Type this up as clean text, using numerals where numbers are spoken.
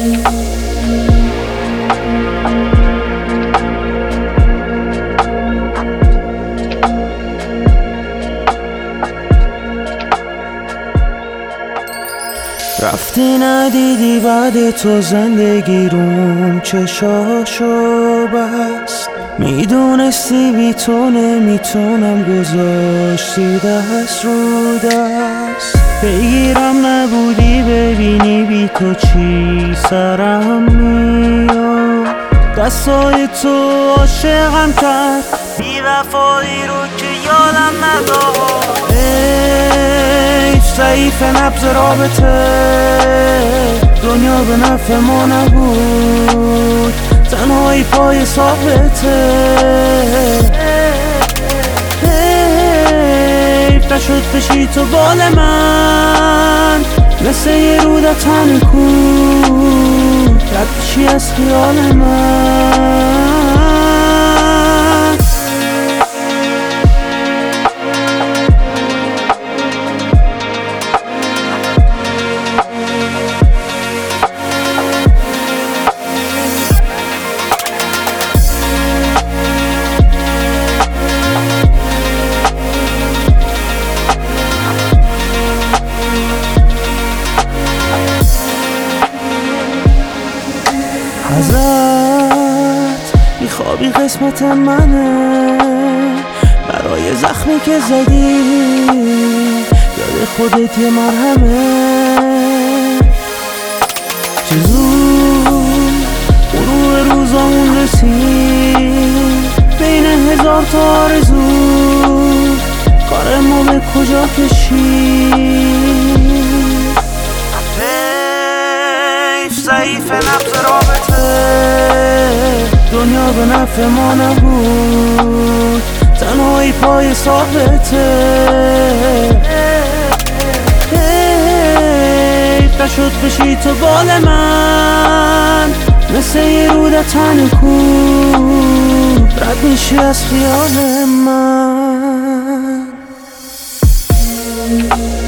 رفتی ندیدی بعد تو زندگی روم چشاشو بست، میدونستی بی تو نمیتونم، گذاشتی دست رو دست. بگیرم نبودی ببینی بی تو چی سرم میاد، دستای تو عاشقم کرد، بی وفایی رو که یادم نداد. ضعیف نبض رابطه، دنیا به نفع ما نبود، تنهایی پای ثابته. حیف نشد بشی تو بال من، مثل یه رود تن کود رد بشی از خیال من. ازت میخوابی قسمت منه، برای زخمی که زدی یاد خودت یه مرهمه. چه زود غروب روزامون رسید، بین هزار تا آرزو کار ما به کجا کشید. ضعیف نبض رابطه، دنیا به نفع ما نبود، تنهایی پای ثابته. حیف نشد بشی تو بال من، مثل یه رود تن کود رد میشی از خیال من.